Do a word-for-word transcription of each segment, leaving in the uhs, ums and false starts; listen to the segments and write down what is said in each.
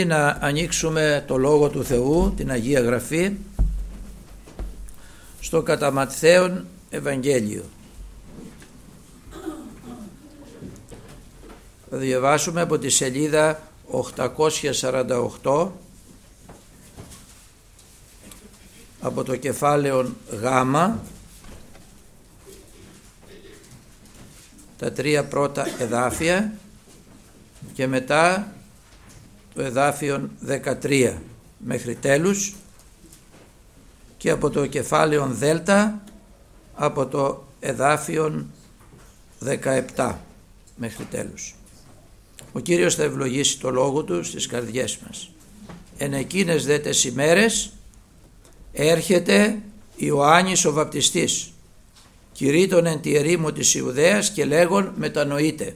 Να ανοίξουμε το Λόγο του Θεού, την Αγία Γραφή, στο κατά Ματθαίον Ευαγγέλιο. Θα διαβάσουμε από τη σελίδα οκτακόσια σαράντα οκτώ, από το κεφάλαιο Γ, τα τρία πρώτα εδάφια και μετά το εδάφιο δεκατρία μέχρι τέλους, και από το κεφάλαιο Δ από το εδάφιο δεκαεπτά μέχρι τέλους. Ο Κύριος θα ευλογήσει το Λόγο Του στις καρδιές μας. Εν εκείνες δε τες ημέρες έρχεται Ιωάννης ο βαπτιστής, κηρύττων εν τη ερήμο της Ιουδαίας και λέγον μετανοείτε,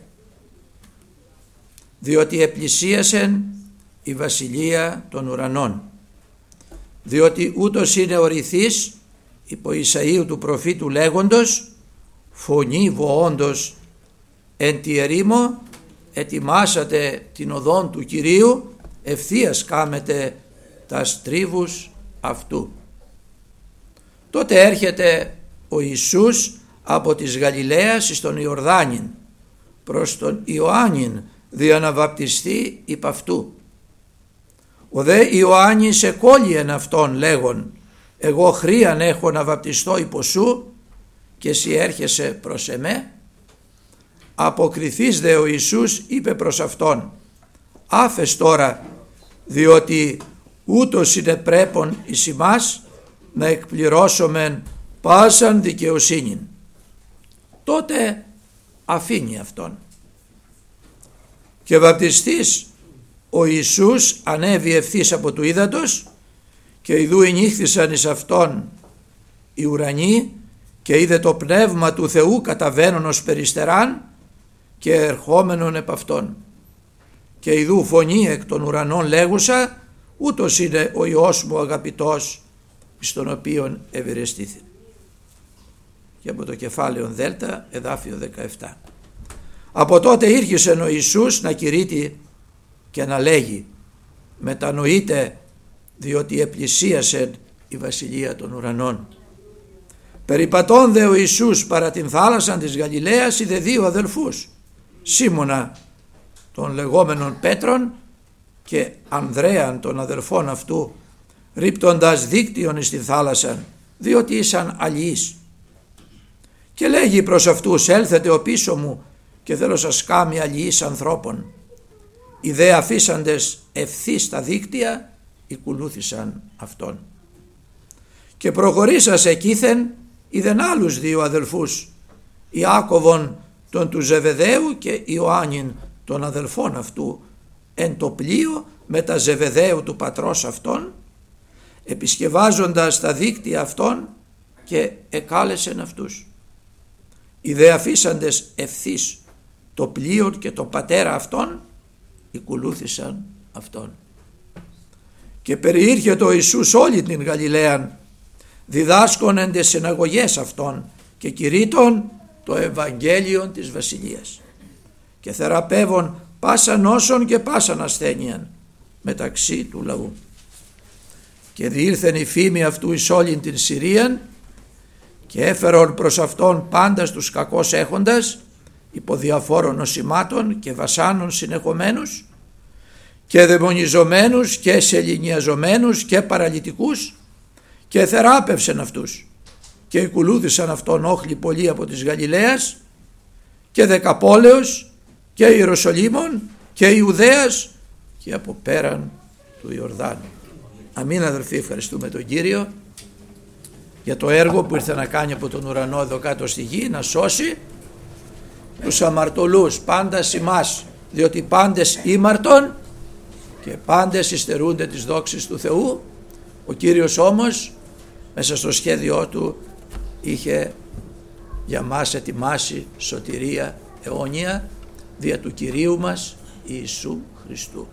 διότι επλησίασεν η βασιλεία των ουρανών. Διότι ούτως είναι ο ρηθής υπό Ισαΐου του προφήτου λέγοντος, φωνή βοόντος εν τη ερήμο, ετοιμάσατε την οδόν του Κυρίου, ευθείας κάμετε τα στρίβους αυτού. Τότε έρχεται ο Ιησούς από της Γαλιλαίας εις τον Ιορδάνην προς τον Ιωάννην δια να βαπτιστεί υπ' αυτού. Ο δε Ιωάννης εκόλυεν αυτόν λέγον, εγώ χρίαν έχω να βαπτιστώ υπό σου και εσύ έρχεσαι προς εμέ. Αποκριθείς δε ο Ιησούς είπε προς αυτόν, άφες τώρα, διότι ούτως είναι πρέπον εις ημάς να εκπληρώσομεν πάσαν δικαιοσύνην. Τότε αφήνει αυτόν. Και βαπτιστής ο Ιησούς ανέβη ευθύς από του ύδατος, και ιδού ενύχθησαν εις αυτόν οι ουρανοί, και είδε το πνεύμα του Θεού καταβαίνον ως περιστεράν και ερχόμενον επ' αυτόν. Και ιδού φωνή εκ των ουρανών λέγουσα, ούτως είναι ο Υιός μου αγαπητός, εις τον οποίον ευηρεστήθη. Και από το κεφάλαιο Δέλτα εδάφιο δεκαεπτά. Από τότε ήρχισε ο Ιησούς να κηρύττει και να λέγει, μετανοείτε, διότι επλησίασε η βασιλεία των ουρανών. Περιπατών δε ο Ιησούς παρά την θάλασσαν της Γαλιλαίας είδε δύο αδελφούς, Σίμωνα των λεγόμενων Πέτρων και Ανδρέαν των αδελφών αυτού, ρίπτοντας δίκτυον εις τη θάλασσαν, διότι ήσαν αλλιείς. Και λέγει προς αυτούς, έλθετε ο πίσω μου και θέλω σας κάμει αλλιείς ανθρώπων. Οι δε αφήσαντες ευθύς τα δίκτυα ακολούθησαν αυτόν. Και προχωρήσας εκείθεν είδεν άλλους δύο αδελφούς, Ιάκωβον τον του Ζεβεδαίου και Ιωάννην των αδελφών αυτού, εν το πλοίο με τα Ζεβεδαίου του πατρός αυτών, επισκευάζοντας τα δίκτυα αυτών, και εκάλεσεν αυτούς. Οι δε αφήσαντες ευθύς το πλοίο και το πατέρα αυτών ακολούθησαν αυτόν. Και περιήρχεται ο Ιησούς όλη την Γαλιλαίαν, διδάσκον εν τες συναγωγές αυτών και κηρύττων το Ευαγγέλιον της Βασιλείας, και θεραπεύων πάσα νόσων και πάσαν ασθένειαν μεταξύ του λαού. Και διήλθεν η φήμη αυτού εις όλην την Συρίαν, και έφερον προς αυτόν πάντας τους κακώς έχοντας υπό διαφόρων νοσημάτων και βασάνων συνεχομένους, και δαιμονιζομένους και σεληνιαζομένους και παραλυτικούς, και θεράπευσεν αυτούς. Και ακολούθησαν αυτόν όχλοι πολλοί από της Γαλιλαίας και Δεκαπόλεως και Ιεροσολύμων και Ιουδαίας και από πέραν του Ιορδάνου. Αμήν αδελφοί, ευχαριστούμε τον Κύριο για το έργο που ήρθε να κάνει από τον ουρανό εδώ κάτω στη γη, να σώσει τους αμαρτωλούς, πάντας ημάς, διότι πάντες ήμαρτον και πάντες υστερούνται της δόξης του Θεού. Ο Κύριος όμως μέσα στο σχέδιό του είχε για μας ετοιμάσει σωτηρία αιώνια δια του Κυρίου μας Ιησού Χριστού,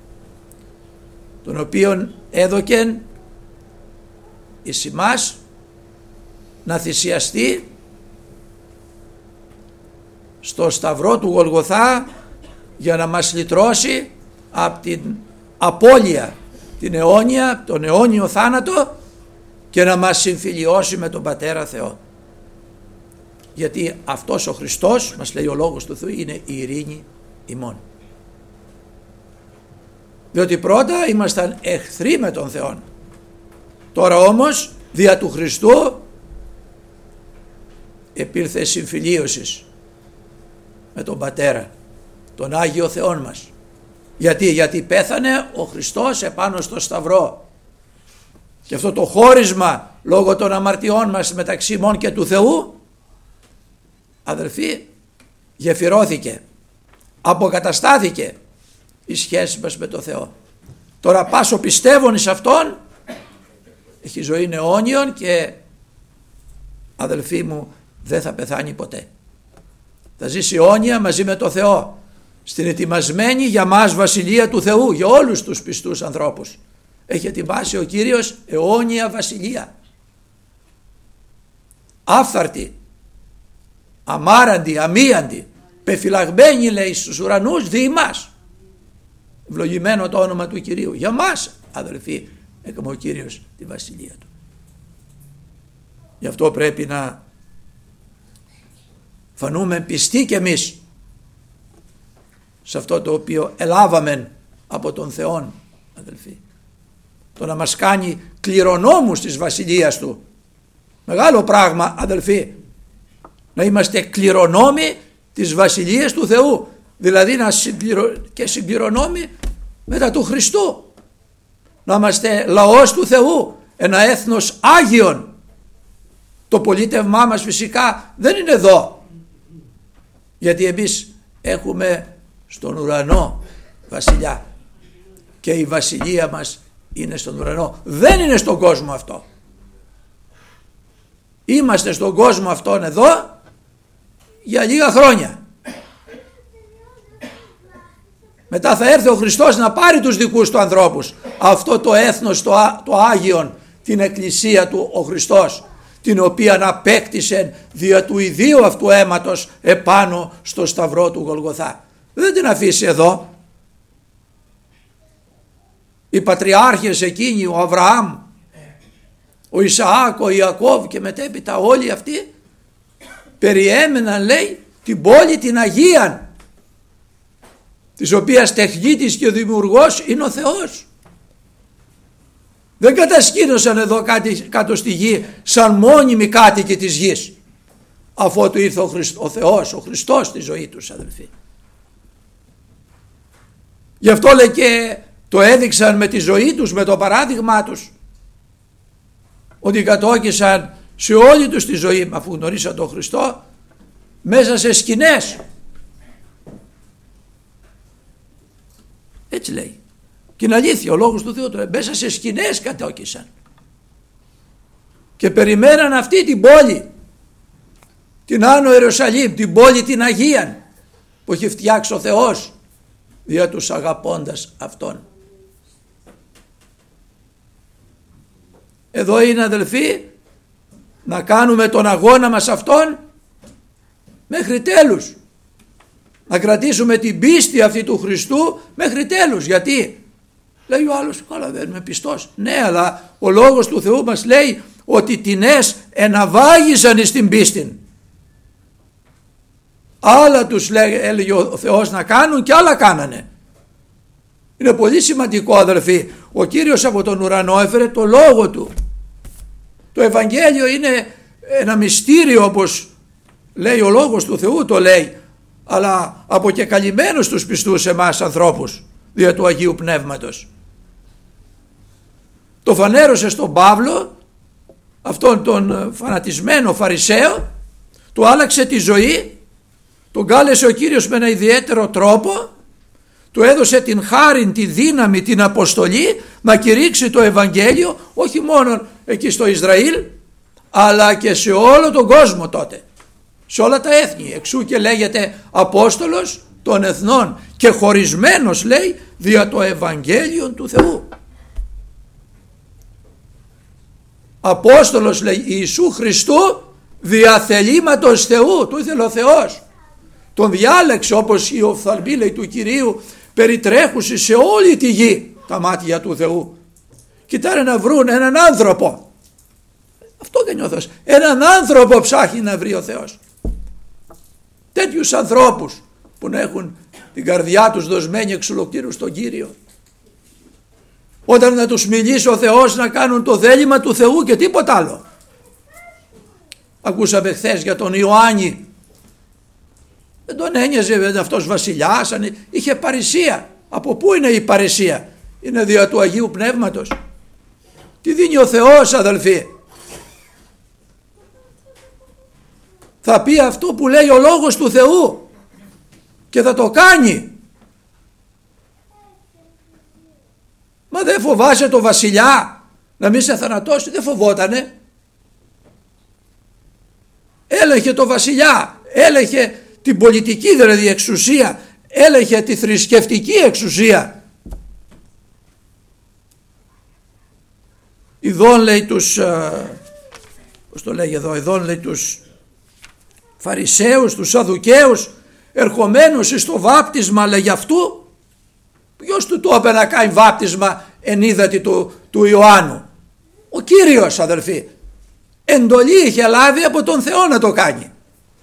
τον οποίον έδωκεν εις ημάς να θυσιαστεί στο σταυρό του Γολγοθά για να μας λυτρώσει από την απώλεια, την αιώνια, τον αιώνιο θάνατο, και να μας συμφιλιώσει με τον Πατέρα Θεό. Γιατί αυτός ο Χριστός, μας λέει ο Λόγος του Θεού, είναι η ειρήνη ημών. Διότι πρώτα ήμασταν εχθροί με τον Θεό. Τώρα όμως δια του Χριστού επήλθε συμφιλίωσης με τον Πατέρα, τον Άγιο Θεόν μας. Γιατί, γιατί πέθανε ο Χριστός επάνω στο Σταυρό, και αυτό το χώρισμα λόγω των αμαρτιών μας μεταξύ ημών και του Θεού, αδελφοί, γεφυρώθηκε, αποκαταστάθηκε η σχέση μας με τον Θεό. Τώρα πάσο πιστεύων εις Αυτόν έχει ζωή αιώνιον και, αδελφοί μου, δεν θα πεθάνει ποτέ. Θα ζήσει αιώνια μαζί με τον Θεό στην ετοιμασμένη για μας βασιλεία του Θεού, για όλους τους πιστούς ανθρώπους. Έχει ετοιμάσει ο Κύριος αιώνια βασιλεία, άφθαρτη, αμάραντη, αμίαντη, πεφυλαγμένη, λέει, στους ουρανούς δι' μας. Ευλογημένο το όνομα του Κυρίου. Για μας, αδελφοί, έκαμε ο Κύριος τη βασιλεία του. Γι' αυτό πρέπει να φανούμε πιστοί κι εμείς σε αυτό το οποίο ελάβαμε από τον Θεόν, αδελφοί. Το να μας κάνει κληρονόμους της βασιλείας του. Μεγάλο πράγμα, αδελφοί, να είμαστε κληρονόμοι της βασιλείας του Θεού. Δηλαδή να συμπληρω... και συμπληρονόμοι μετά του Χριστού. Να είμαστε λαός του Θεού, ένα έθνος Άγιον. Το πολίτευμά μας φυσικά δεν είναι εδώ, γιατί εμείς έχουμε στον ουρανό βασιλιά και η βασιλεία μας είναι στον ουρανό, δεν είναι στον κόσμο αυτό. Είμαστε στον κόσμο αυτόν εδώ για λίγα χρόνια. Μετά θα έρθει ο Χριστός να πάρει τους δικούς του ανθρώπους, αυτό το έθνος το, το Άγιον, την εκκλησία του ο Χριστός, την οποία απέκτησε δια του ιδίου αυτού αίματος επάνω στο σταυρό του Γολγοθά. Δεν την αφήσει εδώ. Οι πατριάρχες εκείνοι, ο Αβραάμ, ο Ισαάκ, ο Ιακώβ και μετέπειτα όλοι αυτοί περιέμεναν, λέει, την πόλη την Αγίαν, της οποίας τεχνίτης και ο δημιουργός είναι ο Θεός. Δεν κατασκήνωσαν εδώ κάτι, κάτω στη γη σαν μόνιμοι κάτοικοι της γης, αφότου ήρθε ο, Χριστ, ο Θεός, ο Χριστός στη ζωή τους, αδελφοί. Γι' αυτό, λέει, και το έδειξαν με τη ζωή τους, με το παράδειγμά τους, ότι κατόκισαν σε όλη τους τη ζωή, αφού γνωρίσαν τον Χριστό, μέσα σε σκηνές. Έτσι λέει. Και είναι αλήθεια, ο λόγος του Θεού τώρα, μέσα σε σκηνές κατόκισαν. Και περιμέναν αυτή την πόλη, την Άνω Ιερουσαλήμ, την πόλη την Αγίαν, που έχει φτιάξει ο Θεός δια τους αγαπώντας Αυτόν. Εδώ είναι, αδελφοί, να κάνουμε τον αγώνα μας αυτόν μέχρι τέλους. Να κρατήσουμε την πίστη αυτή του Χριστού μέχρι τέλους. Γιατί? Λέει ο άλλος, καλά, δεν είμαι πιστός. Ναι, αλλά ο λόγος του Θεού μας λέει ότι τινές εναβάγισαν στην πίστη. Άλλα τους έλεγε ο Θεός να κάνουν και άλλα κάνανε. Είναι πολύ σημαντικό, αδελφοί. Ο Κύριος από τον ουρανό έφερε το λόγο του. Το Ευαγγέλιο είναι ένα μυστήριο, όπως λέει ο λόγος του Θεού, το λέει, αλλά αποκεκαλυμμένος στους πιστούς εμάς ανθρώπους δια του Αγίου Πνεύματος. Το φανέρωσε στον Παύλο, αυτόν τον φανατισμένο Φαρισαίο, του άλλαξε τη ζωή, τον κάλεσε ο Κύριος με ένα ιδιαίτερο τρόπο, του έδωσε την χάριν, τη δύναμη, την αποστολή να κηρύξει το Ευαγγέλιο όχι μόνο εκεί στο Ισραήλ, αλλά και σε όλο τον κόσμο τότε, σε όλα τα έθνη. Εξού και λέγεται Απόστολος των Εθνών και χωρισμένος, λέει, δια το Ευαγγέλιο του Θεού. Απόστολος, λέει, Ιησού Χριστού δια θελήματος Θεού. Του ήθελε ο Θεός. Τον διάλεξε, όπως η οφθαλμή, λέει, του Κυρίου, περιτρέχουση σε όλη τη γη. τα μάτια του Θεού. Κοιτάνε να βρουν έναν άνθρωπο. Αυτό δεν είναι ο Θεός. Έναν άνθρωπο ψάχνει να βρει ο Θεός. Τέτοιους ανθρώπους που να έχουν την καρδιά τους δοσμένη εξ ολοκλήρου στον Κύριο. Όταν να τους μιλήσει ο Θεός να κάνουν το θέλημα του Θεού και τίποτα άλλο. Ακούσαμε χθες για τον Ιωάννη. Δεν τον ένοιαζε βέβαια αυτός βασιλιάς, είχε παρησία. Από πού είναι η παρησία? Είναι δια του Αγίου Πνεύματος. Τι δίνει ο Θεός, αδελφοί? Θα πει αυτό που λέει ο Λόγος του Θεού και θα το κάνει. Μα δεν φοβάσαι το βασιλιά να μην σε θανατώσει? Δεν φοβότανε. Έλεγχε το βασιλιά, έλεγχε την πολιτική δηλαδή εξουσία, έλεγχε τη θρησκευτική εξουσία. Ιδών λέει τους, πώς το λέγει εδώ, ιδών λέει τους Φαρισαίους, τους Σαδουκαίους, ερχομένους στο βάπτισμα λέγει αυτού. Ποιος του το είπε να κάνει βάπτισμα εν είδατη του, του Ιωάννου? Ο Κύριος, αδελφοί. Εντολή είχε λάβει από τον Θεό να το κάνει.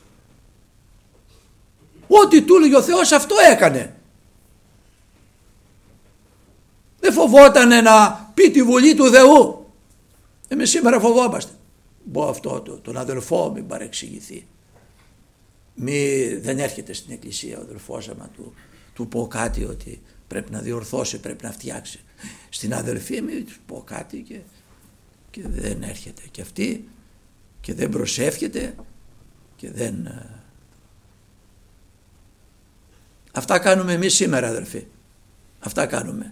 Ό,τι του έλεγε ο Θεός αυτό έκανε. Δεν φοβότανε να πει τη βουλή του Θεού. Εμείς σήμερα φοβόμαστε. Μπω αυτό το, τον αδελφό μην παρεξηγηθεί. Μη, δεν έρχεται στην εκκλησία ο αδελφός άμα του, του πω κάτι ότι πρέπει να διορθώσει, πρέπει να φτιάξει. Στην αδελφή μη του πω κάτι και, και δεν έρχεται. Και αυτή και δεν προσεύχεται και δεν... Αυτά κάνουμε εμείς σήμερα, αδελφοί. Αυτά κάνουμε.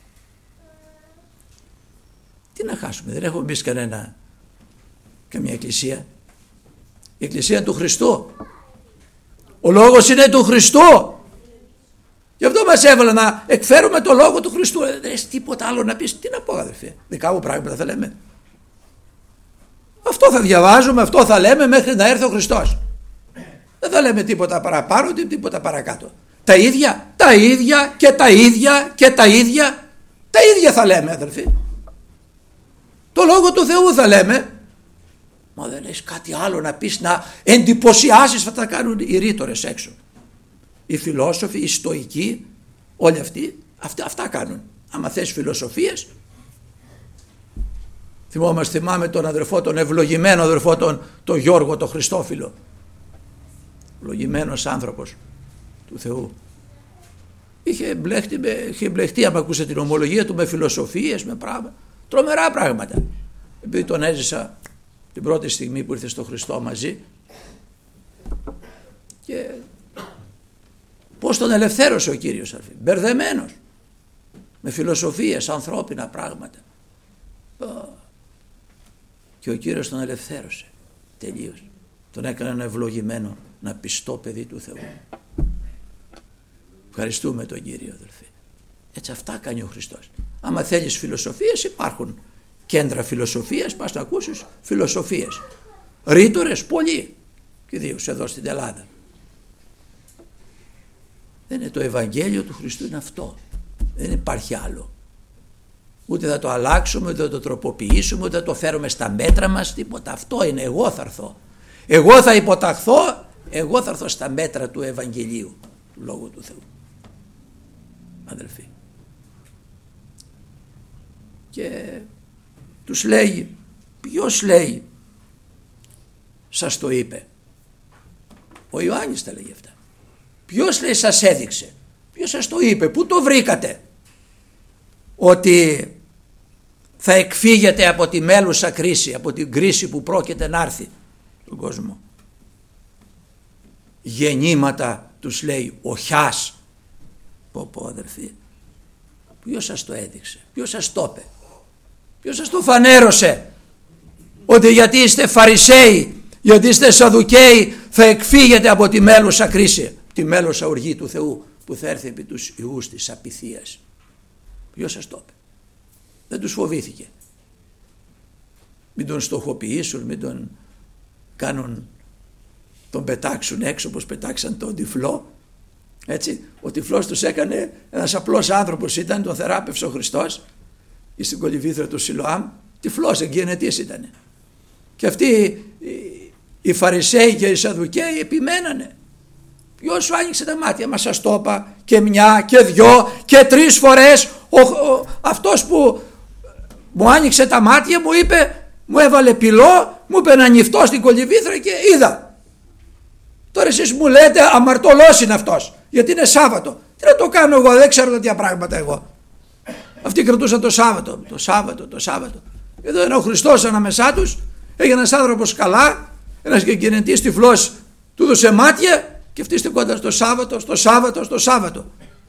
Τι να χάσουμε? Δεν έχουμε εμείς κανένα, καμία εκκλησία. Η εκκλησία είναι του Χριστού. Ο λόγος είναι του Χριστού. Γι' αυτό μας έβαλε να εκφέρουμε το λόγο του Χριστού. Δεν έχεις τίποτα άλλο να πεις. Τι να πω, αδελφοί? Δικά μου πράγματα θα λέμε. Αυτό θα διαβάζουμε, αυτό θα λέμε μέχρι να έρθει ο Χριστός. Δεν θα λέμε τίποτα παραπάνω, τίποτα παρακάτω. Τα ίδια, τα ίδια και τα ίδια και τα ίδια. Τα ίδια θα λέμε, αδελφοί. Το λόγο του Θεού θα λέμε. Μα δεν έχεις κάτι άλλο να πεις, να εντυπωσιάσεις? Θα τα κάνουν οι ρήτορες έξω. Οι φιλόσοφοι, οι στοικοί, όλοι αυτοί, αυτά, αυτά κάνουν. Άμα θες φιλοσοφίες. Θυμόμαστε, θυμάμαι τον αδερφό, τον ευλογημένο αδερφό, τον, τον Γιώργο, τον Χριστόφιλο. Ευλογημένος άνθρωπος του Θεού. Είχε μπλεχτεί, είχε μπλεχτεί, άμα ακούσε την ομολογία του, με φιλοσοφίες, με πράγματα. Τρομερά πράγματα. Επειδή τον έζησα την πρώτη στιγμή που ήρθε στο Χριστό μαζί, και πώς τον ελευθέρωσε ο Κύριος, αρφή, μπερδεμένος με φιλοσοφίες, ανθρώπινα πράγματα, και ο Κύριος τον ελευθέρωσε τελείως, τον έκανε ένα ευλογημένο, ένα πιστό παιδί του Θεού. Ευχαριστούμε τον Κύριο, αδελφοί. Έτσι αυτά κάνει ο Χριστός. Άμα θέλεις φιλοσοφίες, υπάρχουν κέντρα φιλοσοφίας, πας να ακούσεις φιλοσοφίες. Ρήτορες πολλοί, και ιδίως εδώ στην Ελλάδα. Δεν είναι το Ευαγγέλιο του Χριστού, είναι αυτό. Δεν υπάρχει άλλο. Ούτε θα το αλλάξουμε, ούτε θα το τροποποιήσουμε, ούτε θα το φέρουμε στα μέτρα μας, τίποτα. Αυτό είναι. Εγώ θα έρθω. Εγώ θα υποταχθώ, εγώ θα έρθω στα μέτρα του Ευαγγελίου, του Λόγου του Θεού. Αδελφοί. Και τους λέει, ποιος λέει σας το είπε? Ο Ιωάννης τα λέγει αυτά. Ποιος λέει σας έδειξε? Ποιος σας το είπε? Πού το βρήκατε ότι θα εκφύγετε από τη μέλουσα κρίση, από την κρίση που πρόκειται να έρθει στον κόσμο? Γεννήματα τους λέει οχιάς. Πω πω, αδερφοί, ποιος σας το έδειξε? Ποιος σας το είπε? Ποιος σας το φανέρωσε ότι γιατί είστε Φαρισαίοι, γιατί είστε Σαδουκαίοι, θα εκφύγετε από τη μέλουσα κρίση, τη μέλουσα οργή του Θεού που θα έρθει επί τους ιούς της απειθίας? Ποιος σας το είπε? Δεν τους φοβήθηκε. Μην τον στοχοποιήσουν, μην τον κάνουν, τον πετάξουν έξω όπως πετάξαν τον τυφλό. Έτσι, ο τυφλός τους έκανε, ένας απλός άνθρωπος ήταν, τον θεράπευσε ο Χριστός στην κολυβήθρα του Σιλοάμ, τυφλός, εγγενετής ήταν. Και αυτοί οι Φαρισαίοι και οι Σαδουκαίοι επιμένανε. Ποιος σου άνοιξε τα μάτια? Μα σας το είπα και μια και δυο και τρεις φορές. Ο, ο, αυτός που μου άνοιξε τα μάτια μου είπε, μου έβαλε πυλό, μου είπε να νυφτώ στην κολυβήθρα και είδα. Τώρα εσείς μου λέτε αμαρτωλός είναι αυτός, γιατί είναι Σάββατο. Τι να το κάνω εγώ, δεν ξέρω τέτοια πράγματα εγώ. Αυτοί κρατούσαν το Σάββατο, το Σάββατο, το Σάββατο. Εδώ είναι ο Χριστός ανάμεσά τους, έγινε ένας άνθρωπος καλά, ένας γεγενετής τυφλός, του έδωσε μάτια και αυτοί στεκόνταν στο Σάββατο, στο Σάββατο, στο Σάββατο.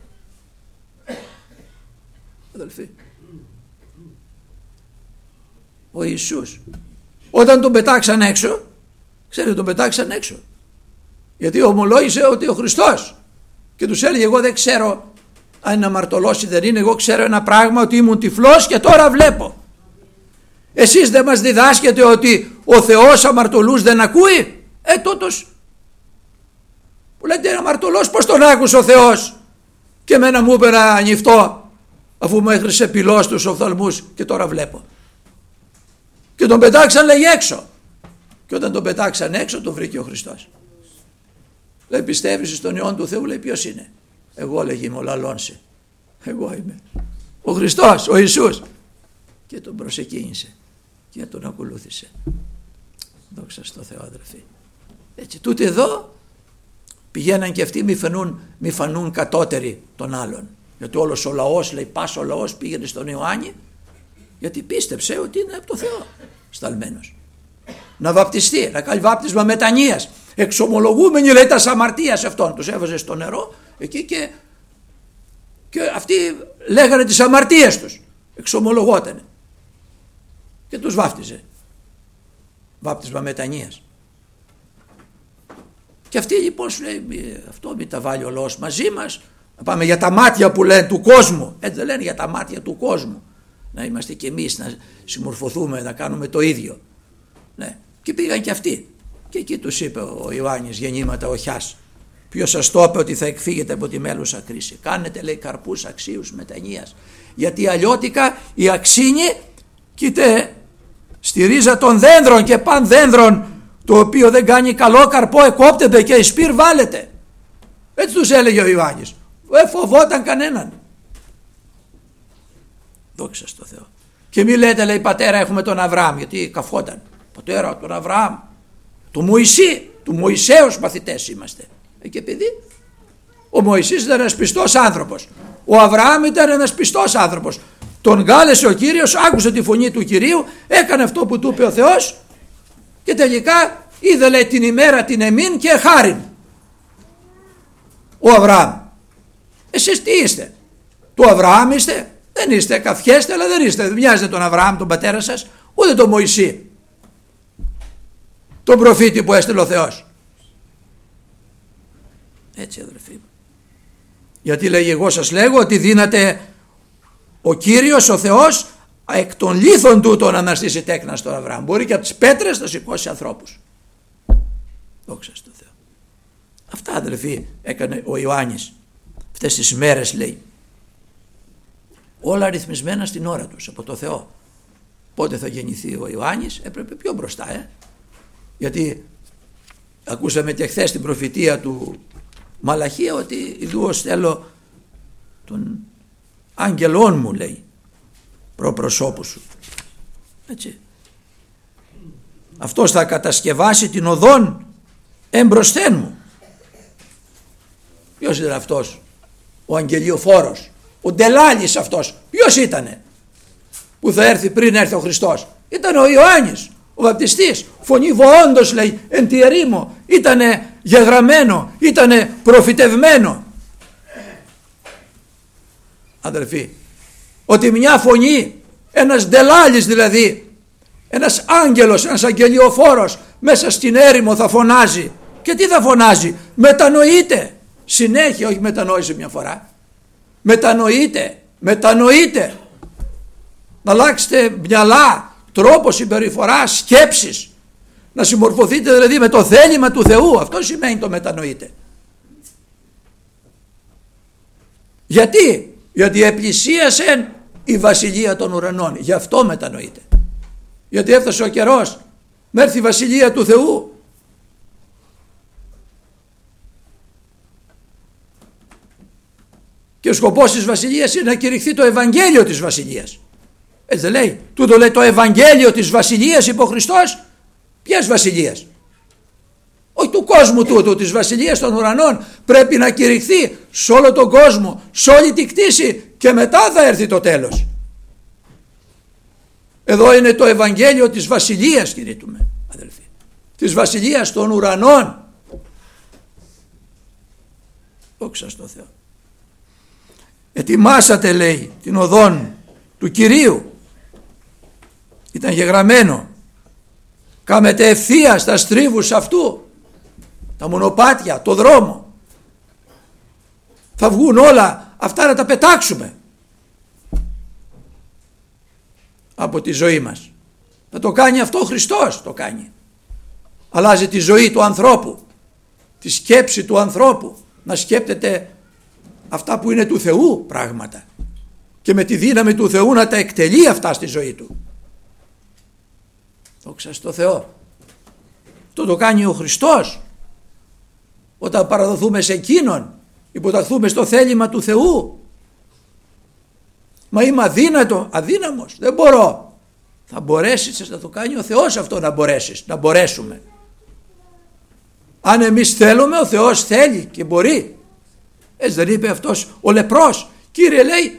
Αδελφοί, ο Ιησούς όταν τον πετάξαν έξω, ξέρετε τον πετάξαν έξω γιατί ομολόγησε ότι ο Χριστός και τους έλεγε, εγώ δεν ξέρω αν είναι αμαρτωλός ή δεν είναι, εγώ ξέρω ένα πράγμα, ότι ήμουν τυφλός και τώρα βλέπω. Εσείς δεν μας διδάσκετε ότι ο Θεός αμαρτωλούς δεν ακούει? Ε τούτος που λέτε είναι αμαρτωλός, πώς τον άκουσε ο Θεός και εμένα μου είπε να νυφτώ αφού μου έχρισε πυλό στους οφθαλμούς και τώρα βλέπω? Και τον πετάξαν, λέει, έξω. Και όταν τον πετάξαν έξω τον βρήκε ο Χριστός. Λέει, πιστεύεις στον Υιόν του Θεού? Λέει, ποιος είναι? Εγώ, λέγει, είμαι ο λαλώνσε. Εγώ είμαι ο Χριστός, ο Ιησούς. Και τον προσεκίνησε και τον ακολούθησε. Δόξα στο Θεό, αδερφοί. Έτσι, τούτοι εδώ πηγαίναν και αυτοί μη φανούν, μη φανούν κατώτεροι των άλλων. Γιατί όλος ο λαός, λέει, πας ο λαός πήγαινε στον Ιωάννη, γιατί πίστεψε ότι είναι από το Θεό σταλμένος. Να βαπτιστεί, να κάνει βάπτισμα μετανοίας. Εξομολογούμενοι, λέει, τα αμαρτίας αυτών. Τους έβαζε στο νερό εκεί και, και αυτοί λέγανε τις αμαρτίες τους. Εξομολογότανε. Και τους βάφτιζε. Βάπτισμα μετανοίας. Και αυτοί λοιπόν σου λέει, αυτό μην τα βάλει ο λαός μαζί μας. Να πάμε για τα μάτια που λένε του κόσμου. Έτσι δεν λένε, για τα μάτια του κόσμου. Να είμαστε κι εμείς, να συμμορφωθούμε, να κάνουμε το ίδιο. Ναι. Και πήγαν και αυτοί. Και εκεί τους είπε ο Ιωάννης, γεννήματα οχιάς, ποιος σας το είπε ότι θα εκφύγετε από τη μέλουσα κρίση? Κάνετε, λέει, καρπούς αξίους μετανοίας. Γιατί αλλιώτικα η αξίνη, κοίτε, στη ρίζα των δένδρων και παν δένδρων, το οποίο δεν κάνει καλό καρπό εκόπτεται και η σπήρ βάλετε. Έτσι τους έλεγε ο Ιωάννης. Δεν φοβόταν κανέναν. Δόξα στο Θεό. Και μη λέτε, λέει, πατέρα έχουμε τον Αβραάμ, γιατί καφόταν. Πατέρα τον Αβραάμ, του Μωυσή, του Μωυσέως μαθητές είμαστε. Ε, και επειδή ο Μωυσής ήταν ένας πιστός άνθρωπος, ο Αβραάμ ήταν ένας πιστός άνθρωπος, τον κάλεσε ο Κύριος, άκουσε τη φωνή του Κυρίου, έκανε αυτό που του είπε ο Θεός και τελικά είδε, λέει, την ημέρα την εμήν και χάριν. Ο Αβραάμ. Εσείς τι είστε? Του Αβραάμ είστε? Δεν είστε. Καφιέστε, αλλά δεν είστε. Δεν μοιάζετε τον Αβραάμ τον πατέρα σας, ούτε τον Μωυσή, τον προφήτη που έστειλε ο Θεός. Έτσι, αδελφοί μου. Γιατί λέει, εγώ σας λέγω ότι δύναται ο Κύριος ο Θεός εκ των λίθων τούτων να αναστήσει τέκνα στον Αβραάμ. Μπορεί και από τις πέτρες να σηκώσει ανθρώπους. Δόξα στο Θεό. Αυτά, αδελφοί, έκανε ο Ιωάννης αυτές τις μέρες, λέει. Όλα ρυθμισμένα στην ώρα τους από το Θεό. Πότε θα γεννηθεί ο Ιωάννης? Έπρεπε πιο μπροστά, ε. Γιατί ακούσαμε και χθες την προφητεία του Μαλαχία ότι ιδού στέλνω τον άγγελόν μου, λέει, προπροσώπου σου. Έτσι. Αυτός θα κατασκευάσει την οδόν εμπροσθέν μου. Ποιος ήταν αυτός? Ο αγγελιοφόρος, ο ντελάλης αυτός. Ποιος ήτανε που θα έρθει πριν έρθει ο Χριστός? Ήταν ο Ιωάννης ο βαπτιστής. Φωνή βοόντος, λέει, εν τη ερήμο. Ήτανε γεγραμμένο, ήτανε προφητευμένο. Αδελφοί, ότι μια φωνή, ένας ντελάλης δηλαδή, ένας άγγελος, ένας αγγελιοφόρος μέσα στην έρημο θα φωνάζει. Και τι θα φωνάζει? Μετανοείτε. Συνέχεια, όχι μετανόησε μια φορά. Μετανοείτε, μετανοείτε. Να αλλάξετε μυαλά, τρόπο συμπεριφοράς, σκέψεις. Να συμμορφωθείτε δηλαδή με το θέλημα του Θεού. Αυτό σημαίνει το μετανοείτε. Γιατί? Γιατί επλησίασε η βασιλεία των ουρανών. Γι' αυτό μετανοείται. Γιατί έφτασε ο καιρός να έρθει η βασιλεία του Θεού. Και ο σκοπός της βασιλείας είναι να κηρυχθεί το Ευαγγέλιο της βασιλείας. Έτσι δεν λέει? Τούτο λέει το Ευαγγέλιο της βασιλείας υπό Χριστός. Ποιας βασιλείας? Όχι του κόσμου τούτου, της βασιλείας των ουρανών. Πρέπει να κηρυχθεί σε όλο τον κόσμο, σε όλη τη κτήση, και μετά θα έρθει το τέλος. Εδώ είναι το Ευαγγέλιο της βασιλείας, κηρύττουμε, αδελφοί. Της βασιλείας των ουρανών. Δόξα στο Θεό. Ετοιμάσατε, λέει, την οδόν του Κυρίου. Ήταν γεγραμμένο. Κάμετε ευθεία στα στρίβους αυτού, τα μονοπάτια, το δρόμο. Θα βγουν όλα αυτά να τα πετάξουμε από τη ζωή μας. Θα το κάνει αυτό ο Χριστός, το κάνει. Αλλάζει τη ζωή του ανθρώπου, τη σκέψη του ανθρώπου, να σκέπτεται αυτά που είναι του Θεού πράγματα και με τη δύναμη του Θεού να τα εκτελεί αυτά στη ζωή του. Δόξα στο Θεό. Αυτό το κάνει ο Χριστός. Όταν παραδοθούμε σε Εκείνον, υποταχθούμε στο θέλημα του Θεού. Μα είμαι αδύνατο, αδύναμος, δεν μπορώ. Θα μπορέσεις να το κάνει ο Θεός αυτό, να μπορέσεις, να μπορέσουμε. Αν εμείς θέλουμε, ο Θεός θέλει και μπορεί. Έτσι δεν είπε αυτός ο λεπρός? Κύριε, λέει,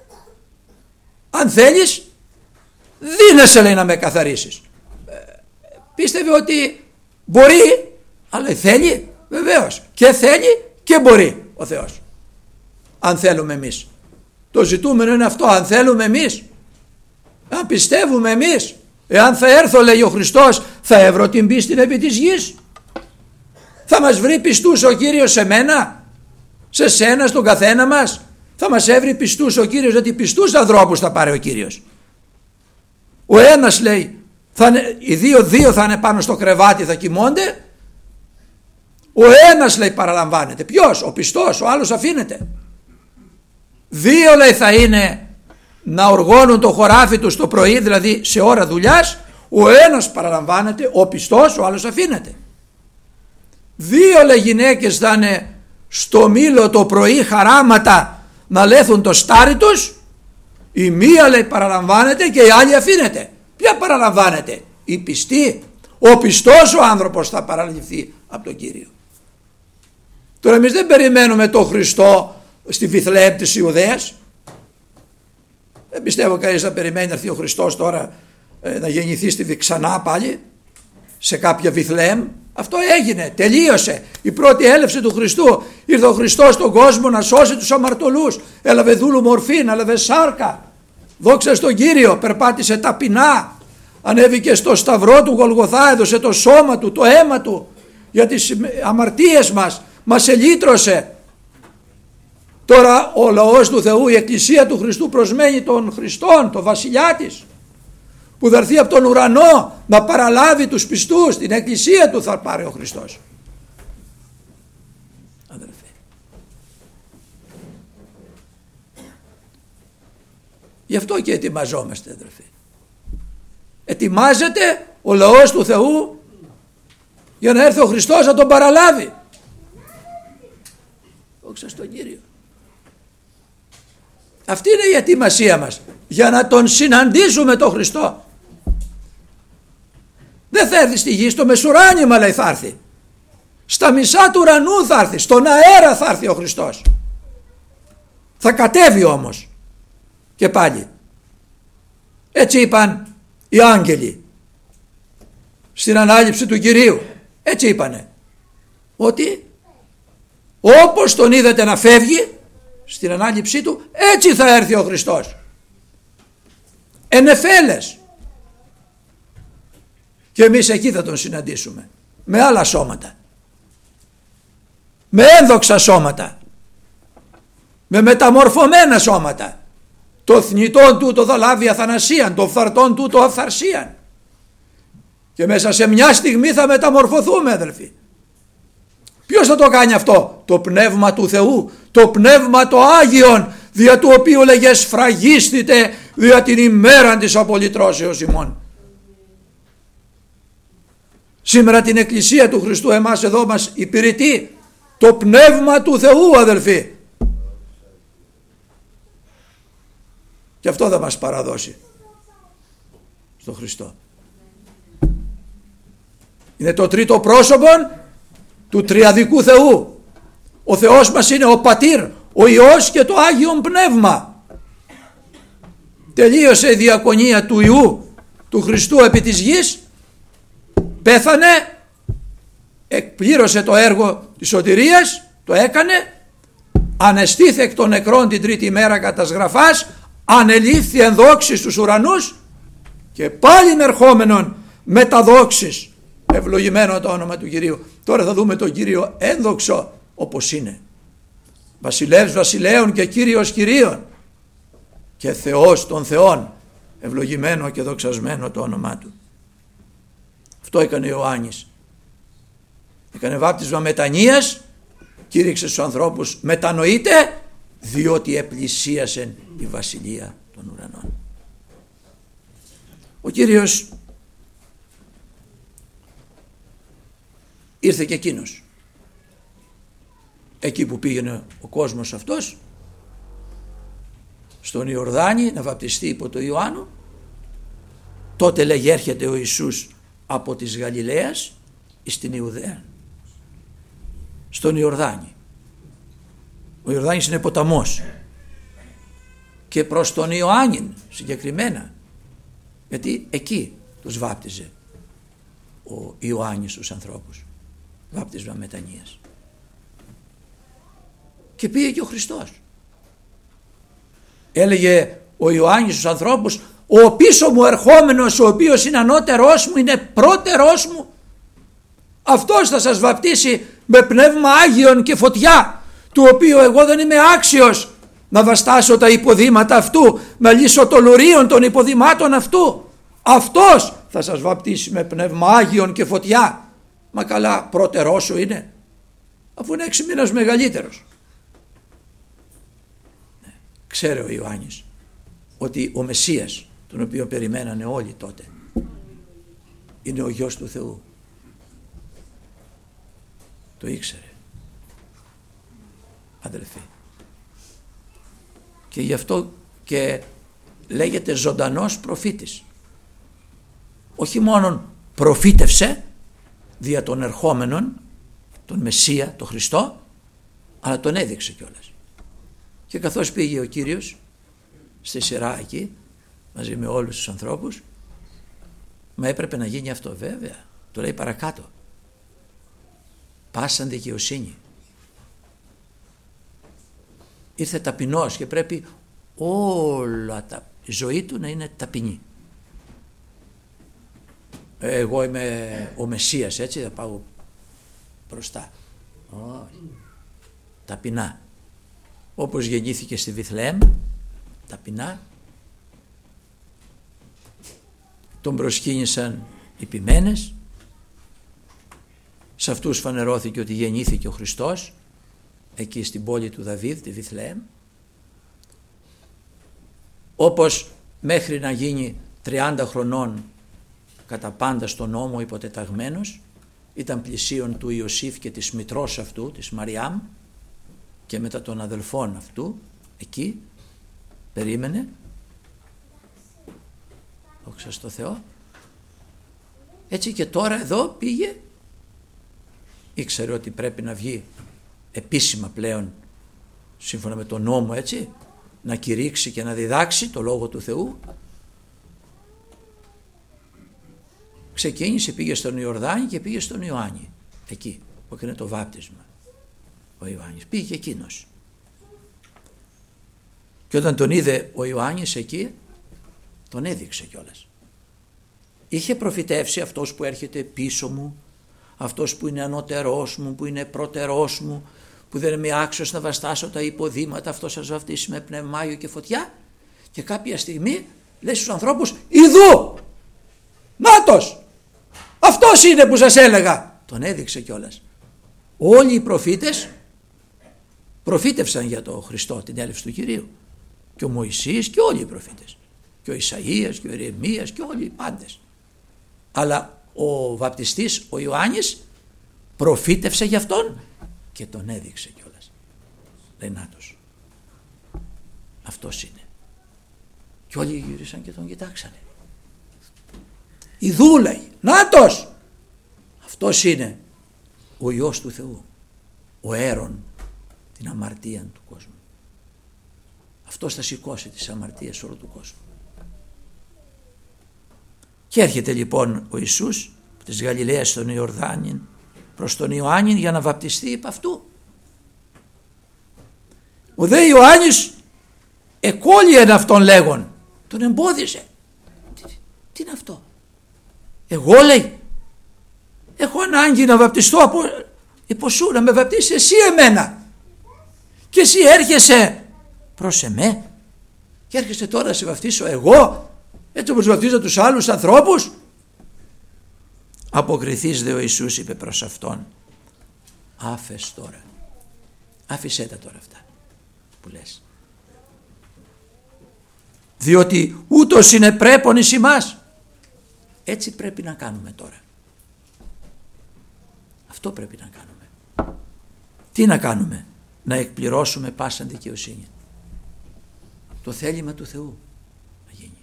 αν θέλεις, δίνεσαι, λέει, να με καθαρίσεις. Ε, πίστευε ότι μπορεί, αλλά θέλει, βεβαίως, και θέλει και μπορεί ο Θεός. Αν θέλουμε εμείς. Το ζητούμενο είναι αυτό, αν θέλουμε εμείς, αν πιστεύουμε εμείς. Εάν θα έρθω, λέει ο Χριστός, θα εύρω την πίστη επί της γης. Θα μας βρει πιστούς ο Κύριος σε μένα, σε σένα, στον καθένα μας. Θα μας έβρει πιστούς ο Κύριος, γιατί πιστούς ανθρώπους θα πάρει ο Κύριος. Ο ένας, λέει, θα είναι, οι δύο δύο θα είναι πάνω στο κρεβάτι, θα κοιμώνται. Ο ένας, λέει, παραλαμβάνεται. Ποιος? Ο πιστός, ο άλλος αφήνεται. Δύο, λέει, θα είναι να οργώνουν το χωράφι τους το πρωί, δηλαδή σε ώρα δουλειάς. Ο ένας παραλαμβάνεται, ο πιστός, ο άλλος αφήνεται. Δύο, λέει, γυναίκες θα είναι στο μήλο το πρωί χαράματα να λέθουν το στάρι τους. Η μία, λέει, παραλαμβάνεται και η άλλη αφήνεται. Ποια παραλαμβάνεται? Η πιστή. Ο πιστός ο άνθρωπος θα παραληφθεί από τον Κύριο. Τώρα εμείς δεν περιμένουμε τον Χριστό στη Βιθλεέμ της Ιουδαίας. Δεν πιστεύω κανείς να περιμένει να έρθει ο Χριστός τώρα ε, να γεννηθεί στη, ξανά πάλι σε κάποια Βιθλεέμ. Αυτό έγινε, τελείωσε. Η πρώτη έλευση του Χριστού. Ήρθε ο Χριστός στον κόσμο να σώσει τους αμαρτωλούς. Έλαβε δούλου μορφήν, έλαβε σάρκα. Δόξα στον Κύριο, περπάτησε ταπεινά. Ανέβηκε στο σταυρό του Γολγοθά, έδωσε το σώμα του, το αίμα του για τις αμαρτίες μας. Μας ελύτρωσε. Τώρα ο λαός του Θεού, η Εκκλησία του Χριστού, προσμένει τον Χριστόν, τον βασιλιά της, που θα έρθει από τον ουρανό να παραλάβει τους πιστούς. Την Εκκλησία του θα πάρει ο Χριστός. Αδερφέ. Γι' αυτό και ετοιμαζόμαστε, αδερφέ. Ετοιμάζεται ο λαός του Θεού για να έρθει ο Χριστός να τον παραλάβει. Δόξα στον Κύριο. Αυτή είναι η ετοιμασία μας, για να τον συναντήσουμε τον Χριστό. Δεν θα έρθει στη γη, στο μεσουράνημα, λέει, θα έρθει. Στα μισά του ουρανού θα έρθει, στον αέρα θα έρθει ο Χριστός. Θα κατέβει όμως και πάλι. Έτσι είπαν οι άγγελοι στην ανάληψη του Κυρίου. Έτσι είπανε, ότι όπως τον είδατε να φεύγει στην ανάληψή του, έτσι θα έρθει ο Χριστός. Εν εφέλες. Και εμείς εκεί θα τον συναντήσουμε, με άλλα σώματα, με ένδοξα σώματα, με μεταμορφωμένα σώματα. Το θνητόν του το θα λάβει αθανασίαν, το φθαρτόν του το αυθαρσίαν. Και μέσα σε μια στιγμή θα μεταμορφωθούμε, αδελφοί. Ποιος θα το κάνει αυτό? Το Πνεύμα του Θεού, το Πνεύμα το Άγιον, δια του οποίου λέγε σφραγίστητε δια την ημέρα της απολυτρώσεως ημών. Σήμερα την Εκκλησία του Χριστού εμάς εδώ μας υπηρετεί το Πνεύμα του Θεού, αδελφοί. Και αυτό θα μας παραδώσει στο Χριστό. Είναι το τρίτο πρόσωπο του τριαδικού Θεού. Ο Θεός μας είναι ο Πατήρ, ο Υιός και το Άγιον Πνεύμα. Τελείωσε η διακονία του Υιού του Χριστού επί της γης, πέθανε, εκπλήρωσε το έργο της σωτηρίας, το έκανε, ανεστήθη εκ των νεκρών την τρίτη μέρα κατά γραφάς, ανελήφθη εν δόξης στους ουρανούς και πάλι ερχόμενον με τα δόξης, ευλογημένο το όνομα του Κυρίου. Τώρα θα δούμε τον Κύριο ένδοξο όπως είναι, βασιλεύς βασιλέων και Κύριος Κυρίων και Θεός των Θεών, ευλογημένο και δοξασμένο το όνομά του. Αυτό έκανε ο Ιωάννης. Έκανε βάπτισμα μετανοίας, κήρυξε στους ανθρώπους μετανοείτε, διότι επλησίασε η βασιλεία των ουρανών. Ο Κύριος ήρθε και εκείνος εκεί που πήγαινε ο κόσμος αυτός, στον Ιορδάνη να βαπτιστεί υπό το Ιωάννου. Τότε λέγει έρχεται ο Ιησούς από της Γαλιλαίας στην Ιουδαία, στον Ιορδάνη. Ο Ιορδάνης είναι ποταμός και προς τον Ιωάννη συγκεκριμένα, γιατί εκεί τους βάπτιζε ο Ιωάννης τους ανθρώπους, βάπτισμα μετανοίας. Και πήγε και ο Χριστός. Έλεγε ο Ιωάννης στους ανθρώπους, ο πίσω μου ερχόμενος, ο οποίος είναι ανώτερός μου, είναι πρώτερός μου, αυτός θα σας βαπτίσει με πνεύμα Άγιον και φωτιά, του οποίου εγώ δεν είμαι άξιος να βαστάσω τα υποδήματα αυτού, να λύσω το λουρίον των υποδημάτων αυτού. Αυτός θα σας βαπτίσει με πνεύμα Άγιον και φωτιά. Μα καλά, πρώτερός σου είναι, αφού είναι έξι μήνες μεγαλύτερος. Ξέρει ο Ιωάννης ότι ο Μεσσίας, τον οποίο περιμένανε όλοι τότε, είναι ο Γιος του Θεού. Το ήξερε, αδελφοί. Και γι' αυτό και λέγεται ζωντανός προφήτης. Όχι μόνον προφήτευσε δια των ερχόμενων, τον Μεσσία, τον Χριστό, αλλά τον έδειξε κιόλας. Και καθώς πήγε ο Κύριος στη σειρά εκεί μαζί με όλους τους ανθρώπους, μα έπρεπε να γίνει αυτό, βέβαια. Το λέει παρακάτω, πάσαν δικαιοσύνη. Ήρθε ταπεινός και πρέπει όλα τα η ζωή του να είναι ταπεινή. Εγώ είμαι ο Μεσσίας, έτσι θα πάω μπροστά. Όχι. Ταπεινά. Όπως γεννήθηκε στη Βιθλεέμ, ταπεινά. Τον προσκύνησαν οι ποιμένες. Σε αυτούς φανερώθηκε ότι γεννήθηκε ο Χριστός εκεί στην πόλη του Δαβίδ, τη Βιθλεέμ. Όπως μέχρι να γίνει τριάντα χρονών κατά πάντα στον νόμο υποτεταγμένος, ήταν πλησίον του Ιωσήφ και της μητρός αυτού, της Μαριάμ, και μετά των αδελφών αυτού, εκεί περίμενε, δόξα στο Θεό. Έτσι και τώρα εδώ πήγε, ήξερε ότι πρέπει να βγει επίσημα πλέον σύμφωνα με τον νόμο, έτσι, να κηρύξει και να διδάξει το Λόγο του Θεού. Ξεκίνησε, πήγε στον Ιορδάνη και πήγε στον Ιωάννη, εκεί που έκανε το βάπτισμα ο Ιωάννης. Πήγε και εκείνος. Και όταν τον είδε ο Ιωάννης εκεί, τον έδειξε κιόλας. Είχε προφητεύσει αυτός που έρχεται πίσω μου, αυτός που είναι ανώτερός μου, που είναι πρώτερός μου, που δεν είμαι άξιος να βαστάσω τα υποδήματα, αυτός θα βαφτίσει με πνεύμα Άγιο και φωτιά. Και κάποια στιγμή λέει στους ανθρώπους, ιδού, νάτος, αυτός είναι που σας έλεγα. Τον έδειξε κιόλας. όλοι οι προφήτες προφήτευσαν για τον Χριστό, την έλευση του Κυρίου. Και ο Μωυσής και όλοι οι προφήτες. Και ο Ισαΐας και ο Ιερεμίας και όλοι οι πάντες. Αλλά ο βαπτιστής, ο Ιωάννης, προφήτευσε για αυτόν και τον έδειξε κιόλας. Λέει νάτος. Αυτός είναι. Και όλοι γύρισαν και τον κοιτάξανε. Ιδού, λέει, νάτος. Αυτός είναι ο Υιός του Θεού. Ο αίρον την αμαρτία του κόσμου. Αυτός θα σηκώσει τις αμαρτίες όλου του κόσμου. Και έρχεται λοιπόν ο Ιησούς από της Γαλιλαίας στον Ιορδάνη προς τον Ιωάννη για να βαπτιστεί επ' αυτού. Ο δε Ιωάννης εκόλυεν αυτόν λέγον, τον εμπόδιζε. Τι, τι είναι αυτό? Εγώ, λέει, έχω ανάγκη να βαπτιστώ από υπό σου, να με βαπτίσει εσύ εμένα, και εσύ έρχεσαι προς εμέ και έρχεσαι τώρα να σε βαπτίσω εγώ, έτσι όπως βαπτίζω τους άλλους ανθρώπους? Αποκριθείς δε ο Ιησούς είπε προς αυτόν, άφες τώρα, άφησέ τα τώρα αυτά που λες, διότι ούτως είναι πρέπον εις ημάς. Έτσι πρέπει να κάνουμε τώρα. Αυτό πρέπει να κάνουμε. Τι να κάνουμε? Να εκπληρώσουμε πάσαν δικαιοσύνη. Το θέλημα του Θεού να γίνει.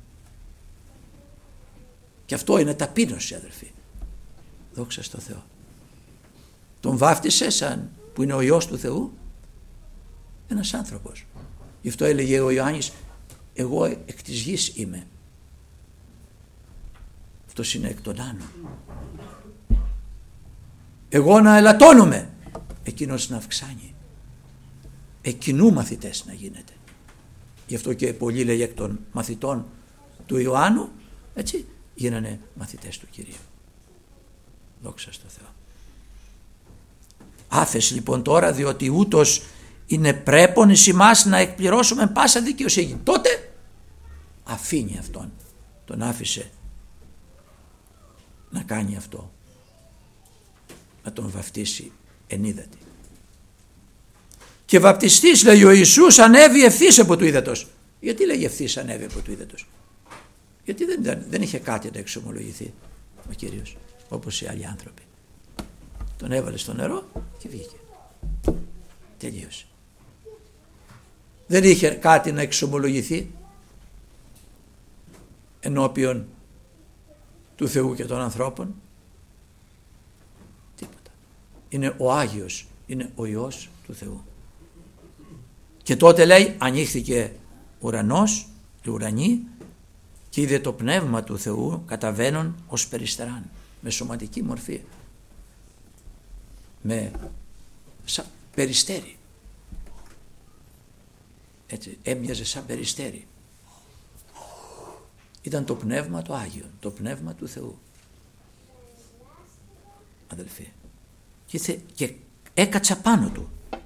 Και αυτό είναι ταπείνωση, αδελφοί. Δόξα στο Θεό. Τον βάφτισε σαν που είναι ο Υιός του Θεού ένας άνθρωπος. Γι' αυτό έλεγε ο Ιωάννης, εγώ εκ της γης είμαι. Αυτός είναι εκ των άνω. Εγώ να ελαττώνομαι, εκείνος να αυξάνει. Εκκοινού μαθητές να γίνεται. Γι' αυτό και πολλοί, λέγει, εκ των μαθητών του Ιωάννου, έτσι, γίνανε μαθητές του Κυρίου. Δόξα στο Θεό. Άφες λοιπόν τώρα, διότι ούτως είναι πρέπον εις ημάς να εκπληρώσουμε πάσα δικαιοσύνη. Τότε αφήνει αυτόν. Τον άφησε να κάνει αυτό. Να τον βαπτίσει ενίδατη. Και βαπτιστής, λέει, ο Ιησούς ανέβη ευθύς από του ύδατος. Γιατί λέει ευθύς ανέβη από του ύδατος? Γιατί δεν, ήταν, δεν είχε κάτι να εξομολογηθεί ο Κύριος όπως οι άλλοι άνθρωποι. Τον έβαλε στο νερό και βγήκε. Τελείωσε. Δεν είχε κάτι να εξομολογηθεί ενώπιον του Θεού και των ανθρώπων. Τίποτα. Είναι ο Άγιος, είναι ο Υιός του Θεού. Και τότε, λέει, ανοίχθηκε ουρανός, οι ουρανοί, και είδε το πνεύμα του Θεού καταβαίνουν ως περιστεράν, με σωματική μορφή, με σαν περιστέρι. Έτσι, έμοιαζε σαν περιστέρι. Ήταν το πνεύμα το Άγιο, το πνεύμα του Θεού, αδελφοί, και, θε, και έκατσα πάνω του.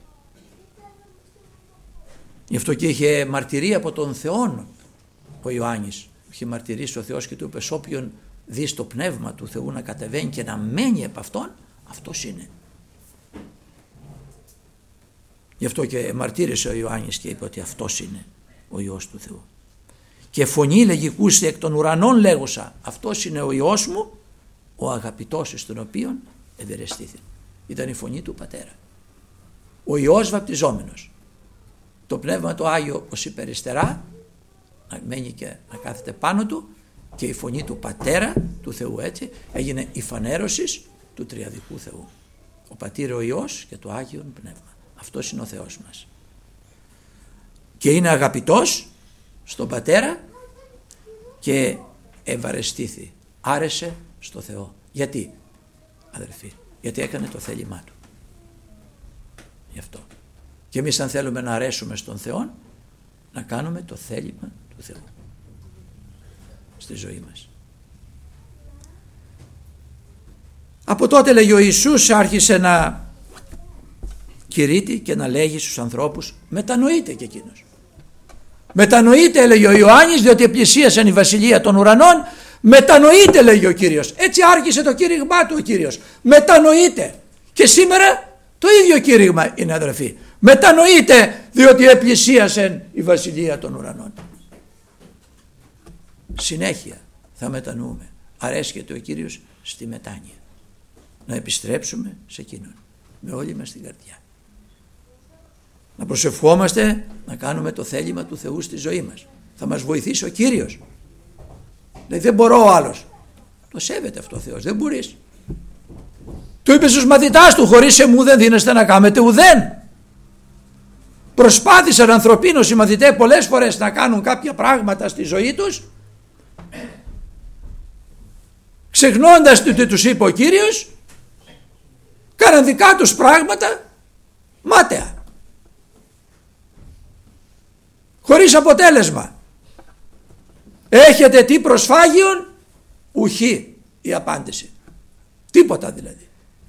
Γι' αυτό και είχε μαρτυρία από τον Θεόν ο Ιωάννης. Είχε μαρτυρήσει ο Θεός και του είπε, όποιον δεις το πνεύμα του Θεού να κατεβαίνει και να μένει επ' αυτόν, αυτός είναι. Γι' αυτό και μαρτύρησε ο Ιωάννης και είπε ότι αυτός είναι ο Υιός του Θεού. Και φωνή λεγικούστη εκ των ουρανών λέγουσα, αυτός είναι ο Υιός μου, ο αγαπητός εις τον οποίον ευερεστήθη. Ήταν η φωνή του Πατέρα. Ο Υιός βαπτιζόμενος. Το πνεύμα το Άγιο ως υπεριστερά, να μένει και να κάθεται πάνω του, και η φωνή του Πατέρα του Θεού, έτσι έγινε η φανέρωση του τριαδικού Θεού. Ο Πατήρ, ο Υιός και το Άγιον Πνεύμα. Αυτός είναι ο Θεός μας. Και είναι αγαπητός στον Πατέρα και ευαρεστήθη. Άρεσε στο Θεό. Γιατί, αδελφοί? Γιατί έκανε το θέλημά του. Γι' αυτό. Και εμείς, αν θέλουμε να αρέσουμε στον Θεό, να κάνουμε το θέλημα του Θεού στη ζωή μας. Από τότε, λέγει, ο Ιησούς άρχισε να κηρύττει και να λέγει στους ανθρώπους, μετανοείτε και εκείνος. Μετανοείτε, έλεγε ο Ιωάννης, διότι επλησίασαν η βασιλεία των ουρανών. Μετανοείτε, λέγει ο Κύριος. Έτσι άρχισε το κήρυγμά του ο Κύριος. Μετανοείτε. Και σήμερα το ίδιο κήρυγμα είναι, αδερφοί. Μετανοείτε, διότι επλησίασε η βασιλεία των ουρανών. Συνέχεια θα μετανοούμε. Αρέσκεται ο Κύριος στη μετάνοια. Να επιστρέψουμε σε Εκείνον με όλη μας την καρδιά. Να προσευχόμαστε να κάνουμε το θέλημα του Θεού στη ζωή μας. Θα μας βοηθήσει ο Κύριος. Δηλαδή δεν μπορώ ο άλλος. Το σέβεται αυτό ο Θεός. Δεν μπορείς. Του είπε στους μαθητάς του, χωρίς εμού δεν δίνεστε να κάνετε ουδέν. Προσπάθησαν ανθρωπίνως οι μαθητές πολλές φορές να κάνουν κάποια πράγματα στη ζωή τους, ξεχνώντας τι τους είπε ο Κύριος, κάναν δικά τους πράγματα μάταια, χωρίς αποτέλεσμα. Έχετε τι προσφάγιον? Ουχή η απάντηση. Τίποτα δηλαδή.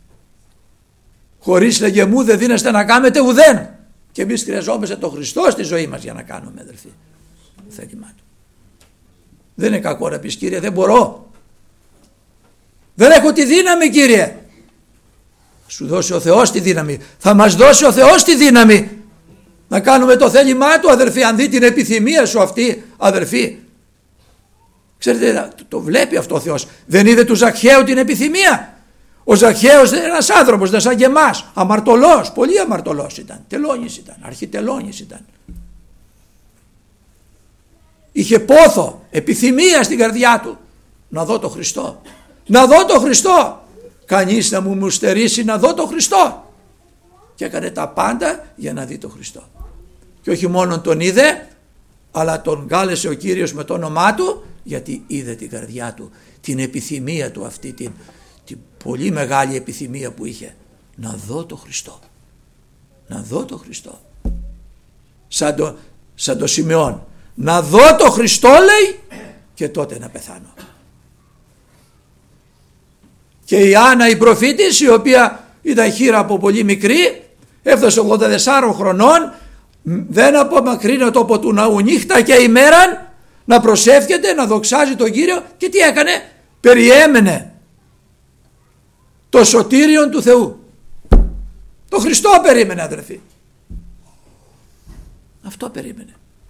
Χωρίς λέγε μου δεν δίνεστε να κάνετε ουδέν. Και εμείς χρειαζόμαστε τον Χριστό στη ζωή μας για να κάνουμε, αδελφοί, το θέλημά του. Δεν είναι κακό να πεις, Κύριε, δεν μπορώ. Δεν έχω τη δύναμη, Κύριε. Σου δώσει ο Θεός τη δύναμη. Θα μας δώσει ο Θεός τη δύναμη να κάνουμε το θέλημά του, αδελφοί. Αν δει την επιθυμία σου αυτή, αδελφοί. Ξέρετε, το βλέπει αυτό ο Θεός. Δεν είδε του Ζακχαίου την επιθυμία? Ο Ζακχαίος είναι ένας άνθρωπος, δεν σαν και εμάς. Αμαρτωλός, πολύ αμαρτωλός ήταν. Τελώνης ήταν, αρχιτελώνης ήταν. Είχε πόθο, επιθυμία στην καρδιά του. Να δω το Χριστό. Να δω το Χριστό. Κανείς να μου μου στερήσει να δω το Χριστό. Και έκανε τα πάντα για να δει το Χριστό. Και όχι μόνο τον είδε, αλλά τον κάλεσε ο Κύριος με το όνομά του, γιατί είδε την καρδιά του, την επιθυμία του αυτή, την, την πολύ μεγάλη επιθυμία που είχε. Να δω το Χριστό. Να δω το Χριστό. Σαν το, σαν το Σιμεών. Να δω το Χριστό, λέει, και τότε να πεθάνω. Και η Άννα η προφήτης, η οποία ήταν χήρα από πολύ μικρή, έφτασε ογδόντα τεσσάρων χρονών, δεν απομακρύνεται από του ναού νύχτα και ημέραν, να προσεύχεται, να δοξάζει τον Κύριο. Και τι έκανε? Περιέμενε το σωτήριον του Θεού. Το Χριστό περίμενε, αδερφοί. Αυτό περίμενε.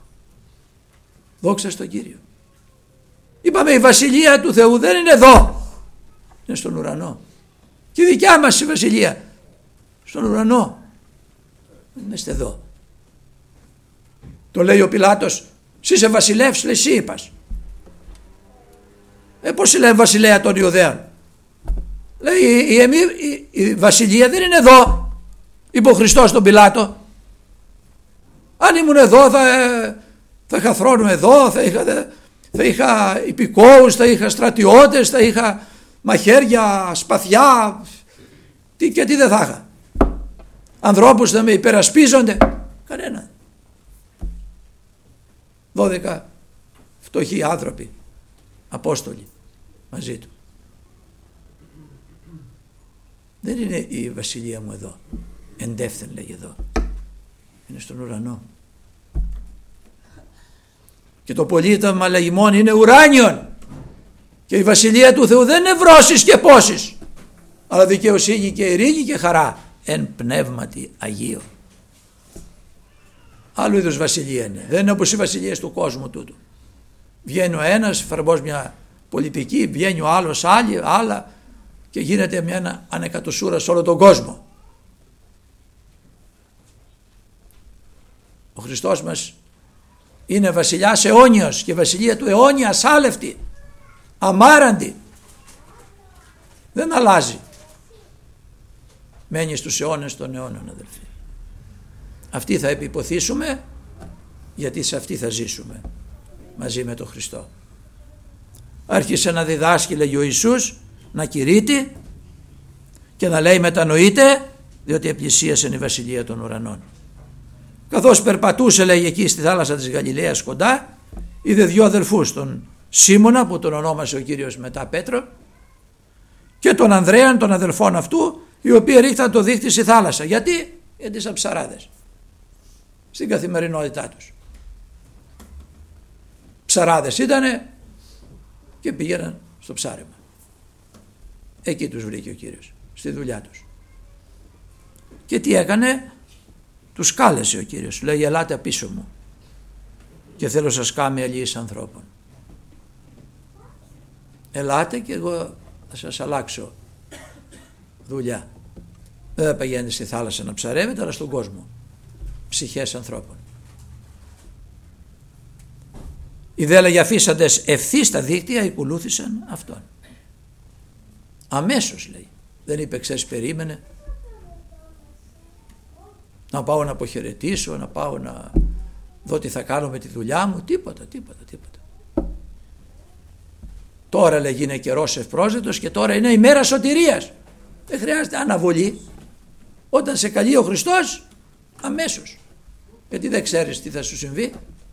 Δόξα στον Κύριο. Είπαμε, η βασιλεία του Θεού δεν είναι εδώ, είναι στον ουρανό. Και η δικιά μας η βασιλεία στον ουρανό. Δεν είμαστε εδώ. Το λέει ο Πιλάτος, εσύ είσαι βασιλεύς, λέει, εσύ είπας. Ε, πώς λένε βασιλέα των Ιουδαίων? Λέει, η, η, η, η βασιλεία δεν είναι εδώ, είπε ο Χριστός στον Πιλάτο. Αν ήμουν εδώ θα, θα είχα θρόνο εδώ, θα είχα, θα είχα υπηκόους, θα είχα στρατιώτες, θα είχα μαχαίρια, σπαθιά, τι και τι δεν θα είχα. Ανθρώπους θα με υπερασπίζονται. Κανένα. Δώδεκα φτωχοί άνθρωποι, απόστολοι μαζί του. Δεν είναι η βασιλεία μου εδώ, εντεύθεν λέγει εδώ, είναι στον ουρανό. Και το πολίτευμα λαγιμών είναι ουράνιον. Και η βασιλεία του Θεού δεν είναι βρώσεις και πόσεις, αλλά δικαιοσύνη και ειρήνη και χαρά εν πνεύματι Αγίου. Άλλου είδους βασιλεία είναι. Δεν είναι όπως οι βασιλείες του κόσμου τούτου. Βγαίνει ο ένας, εφαρμόζει μια πολιτική, βγαίνει ο άλλος άλλη, άλλα, και γίνεται μια ανεκατοσούρα σε όλο τον κόσμο. Ο Χριστός μας είναι βασιλιάς αιώνιος και η βασιλεία του αιώνια ασάλευτη, αμάραντη. Δεν αλλάζει. Μένει στους αιώνες των αιώνων, αδελφοί. Αυτή θα επιποθήσουμε, γιατί σε αυτή θα ζήσουμε μαζί με τον Χριστό. Άρχισε να διδάσκει, λέγει ο Ιησούς, να κηρύττει και να λέει μετανοείτε, διότι επλησίασε η βασιλεία των ουρανών. Καθώς περπατούσε, λέγει, εκεί στη θάλασσα της Γαλιλαίας κοντά, είδε δυο αδελφούς, τον Σίμωνα που τον ονόμασε ο Κύριος μετά Πέτρο, και τον Ανδρέαν, τον αδελφόν αυτού, οι οποίοι ρίχταν το δίχτυ στη θάλασσα. Γιατί? Γιατί σαν ψαράδες στην καθημερινότητά τους. Ψαράδες ήτανε και πήγαιναν στο ψάρεμα. Εκεί τους βρήκε ο Κύριος, στη δουλειά τους. Και τι έκανε? Τους κάλεσε ο Κύριος, λέει ελάτε πίσω μου και θέλω σας κάμει αλληλείς ανθρώπων. Ελάτε και εγώ θα σας αλλάξω δουλειά. Δεν θα πηγαίνετε στη θάλασσα να ψαρεύετε, αλλά στον κόσμο, ψυχές ανθρώπων. Οι δε λαγιαφίσαντες ευθύς στα δίκτυα ακολούθησαν αυτόν. Αμέσως λέει, δεν είπε ξέρεις περίμενε να πάω να αποχαιρετήσω, να πάω να δω τι θα κάνω με τη δουλειά μου, τίποτα, τίποτα, τίποτα. Τώρα λέγει είναι καιρός ευπρόσδεκτος και τώρα είναι η μέρα σωτηρίας. Δεν χρειάζεται αναβολή. Όταν σε καλεί ο Χριστός, αμέσως. Γιατί δεν ξέρεις τι θα σου συμβεί.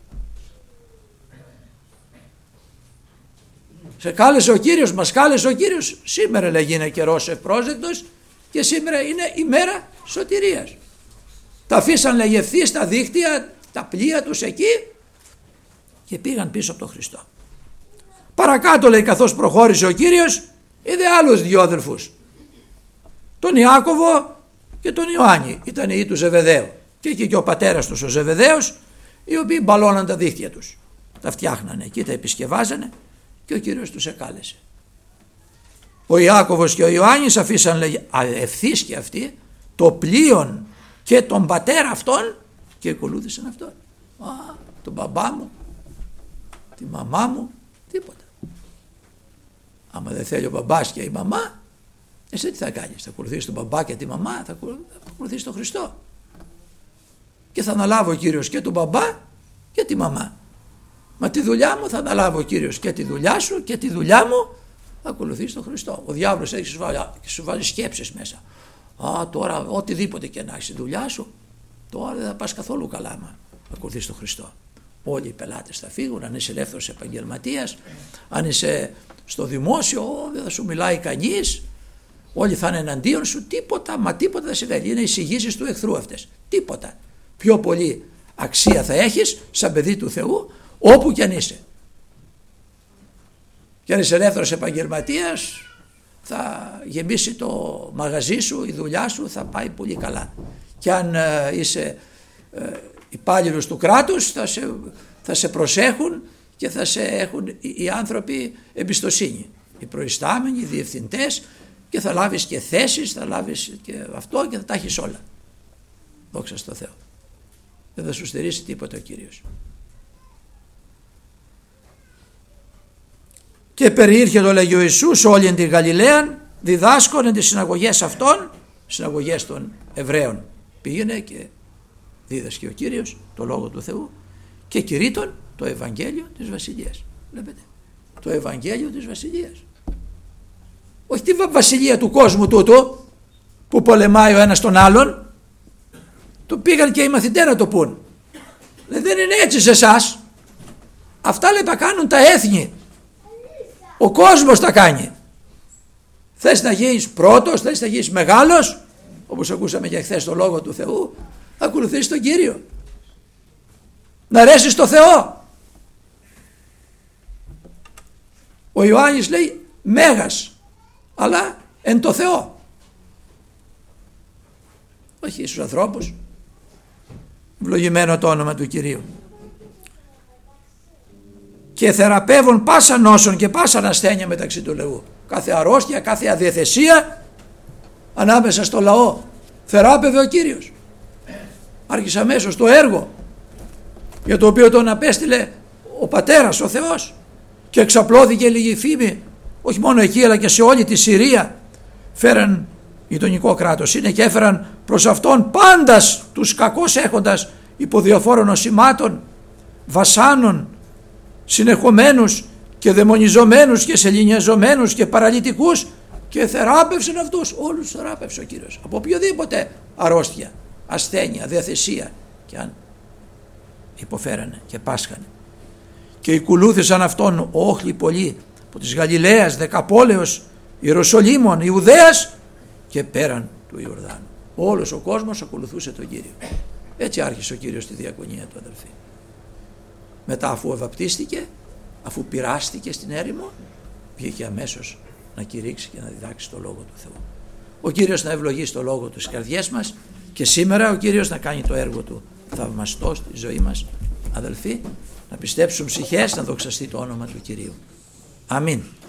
Σε κάλεσε ο Κύριος, μας κάλεσε ο Κύριος. Σήμερα λέγει είναι καιρός ευπρόσδεκτος και σήμερα είναι η μέρα σωτηρίας. Τα αφήσαν λέγει ευθύς στα δίκτυα, τα πλοία τους εκεί και πήγαν πίσω από τον Χριστό. Παρακάτω λέει καθώς προχώρησε ο Κύριος είδε άλλους δυο αδελφούς, τον Ιάκωβο και τον Ιωάννη, ήταν οι του Ζεβεδαίου και εκεί και ο πατέρας τους ο Ζεβεδαίος, οι οποίοι μπαλώναν τα δίχτυα τους, τα φτιάχνανε εκεί, τα επισκευάζανε και ο Κύριος τους εκάλεσε. Ο Ιάκωβος και ο Ιωάννης αφήσαν λέει ευθύς και αυτοί το πλοίον και τον πατέρα αυτόν και ακολούθησαν αυτόν. Α, τον μπαμπά μου, τη μαμά μου, τίποτα. Άμα δεν θέλει ο μπαμπάς και η μαμά, εσύ τι θα κάνεις? Θα ακολουθήσεις τον μπαμπά και τη μαμά? Θα ακολουθήσεις τον Χριστό. Και θα αναλάβω ο Κύριος και τον μπαμπά και τη μαμά. Μα τη δουλειά μου θα αναλάβω ο Κύριος και τη δουλειά σου και τη δουλειά μου θα ακολουθήσεις τον Χριστό. Ο διάβολος έχει σου βάλει, σου βάλει σκέψεις μέσα. Α, τώρα οτιδήποτε και να έχεις τη δουλειά σου, τώρα δεν θα πας καθόλου καλά άμα ακολουθείς τον Χριστό. Όλοι οι πελάτες θα φύγουν, αν είσαι ελεύθερος επαγγελματίας, αν είσαι στο δημόσιο, δεν θα σου μιλάει κανείς, όλοι θα είναι εναντίον σου, τίποτα, μα τίποτα δεν συμβαίνει. Είναι εισηγήσεις του εχθρού αυτές. Τίποτα. Πιο πολύ αξία θα έχεις σαν παιδί του Θεού, όπου κι αν είσαι. Και αν είσαι ελεύθερος επαγγελματίας, θα γεμίσει το μαγαζί σου, η δουλειά σου θα πάει πολύ καλά. Και αν ε, είσαι ε, υπάλληλος του κράτους, θα σε, θα σε προσέχουν και θα σε έχουν οι, οι άνθρωποι εμπιστοσύνη. Οι προϊστάμενοι, οι διευθυντές, και θα λάβεις και θέσεις, θα λάβεις και αυτό και θα τα έχεις όλα. Δόξα στο Θεό. Δεν θα σου στερήσει τίποτα ο Κύριος. Και περιήρχε το λέγει ο Ιησούς όλη εν τη Γαλιλαία, διδάσκον εν τις συναγωγές αυτών, συναγωγές των Εβραίων. Πήγαινε και δίδασκε ο Κύριος το Λόγο του Θεού και κηρύττων το Ευαγγέλιο της Βασιλείας. Βλέπετε, το Ευαγγέλιο της Βασιλείας. Όχι τη βασιλεία του κόσμου τούτου που πολεμάει ο ένας τον άλλον. Το πήγαν και οι μαθητές να το πούν. Δεν είναι έτσι σε εσάς. Αυτά λέει τα κάνουν τα έθνη. Ο κόσμος τα κάνει. Θες να γίνεις πρώτος, θες να γίνεις μεγάλος, όπως ακούσαμε και χθες το Λόγο του Θεού, θα ακολουθήσεις τον Κύριο. Να αρέσεις στο Θεό. Ο Ιωάννης λέει μέγας, αλλά εν το Θεό. Όχι στους ανθρώπους. Ευλογημένο το όνομα του Κυρίου. Και θεραπεύουν πάσα νόσων και πάσα ασθένεια μεταξύ του λαού. Κάθε αρρώστια, κάθε αδιαθεσία ανάμεσα στο λαό θεράπευε ο Κύριος. Άρχισε αμέσως το έργο για το οποίο τον απέστειλε ο Πατέρας, ο Θεός, και εξαπλώθηκε λίγη φήμη όχι μόνο εκεί αλλά και σε όλη τη Συρία. Φέραν γειτονικό κράτος είναι και έφεραν προς αυτόν πάντας τους κακώς έχοντας υπό διαφόρων νοσημάτων, βασάνων, συνεχομένους και δαιμονιζομένους και σεληνιαζομένους και παραλυτικούς, και θεράπευσαν αυτούς. Όλους θεράπευσε ο Κύριος από οποιοδήποτε αρρώστια, ασθένεια, διαθεσία και αν υποφέρανε και πάσχανε. Και ακολούθησαν αυτόν όχλοι πολλοί από της Γαλιλαίας, Δεκαπόλεως, Ιεροσολύμων, Ιουδαίας και πέραν του Ιορδάνου. Όλος ο κόσμος ακολουθούσε τον Κύριο. Έτσι άρχισε ο Κύριος τη διακονία του, αδελφοί. Μετά, αφού ευαπτίστηκε, αφού πειράστηκε στην έρημο, βγήκε αμέσως να κηρύξει και να διδάξει το Λόγο του Θεού. Ο Κύριος να ευλογεί στο λόγο του στις καρδιές μας και σήμερα ο Κύριος να κάνει το έργο του θαυμαστό στη ζωή μας. Αδελφοί, να πιστέψουν ψυχές, να δοξαστεί το όνομα του Κυρίου. Αμήν.